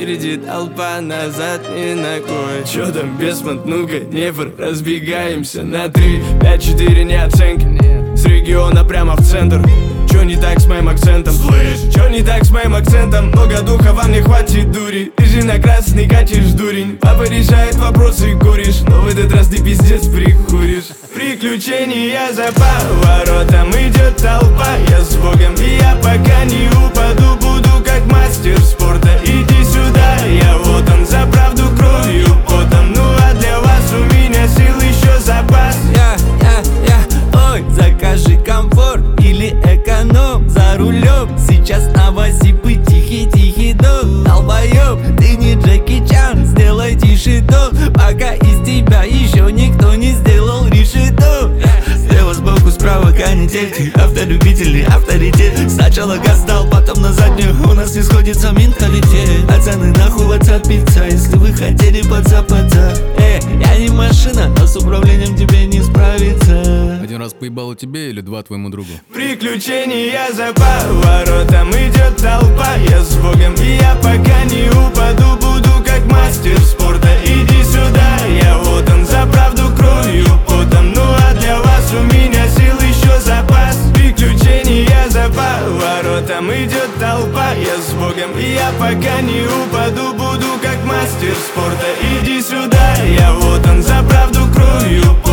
Впереди толпа, назад ни ногой. Чё там, Бесмонт, ну-ка, Днепр, разбегаемся на 3, 5, 4, не оценки. С региона прямо в центр. Чё не так с моим акцентом? Слышь, чё не так с моим акцентом? Много духа, вам не хватит дури. Ты же на красный катишь, дурень. Папа решает вопросы, куришь, но в этот раз ты пиздец прикуришь. Приключения за поворотом, идет толпа. Я с Богом, и я пока не упаду, буду как мастер спорта. Иди сюда, я вот он, за правду кровью, потом. Ну а для вас у меня сил еще запас. Ой, закажи комфорт или эконом за рулем. Сейчас новосипы, тихий дом. Долбоёб, ты не Джеки Чан, сделай тише дом. Пока из тебя еще никто не сделал решето. Слева сбоку, справа канитель, ты автолюбитель, авторитет. Сначала газ дал, потом на заднюю. У нас не сходится менталитет. Пацаны, нахуй WhatsApp пицца, если вы хотели подзапаться. Я не машина, но с управлением тебе не справиться. Один раз поебало тебе или два твоему другу? Приключения за поворотом, идет толпа. Я с Богом, и я пока не упаду, буду как мастер спорта. Иди сюда, я вот он, за правду кровью, потом. Ну а для вас у меня сил еще запас. Приключения за поворотом, идет толпа. Я с Богом, и я пока не упаду, буду как мастер спорта. Иди сюда, я вот он, за правду кровью,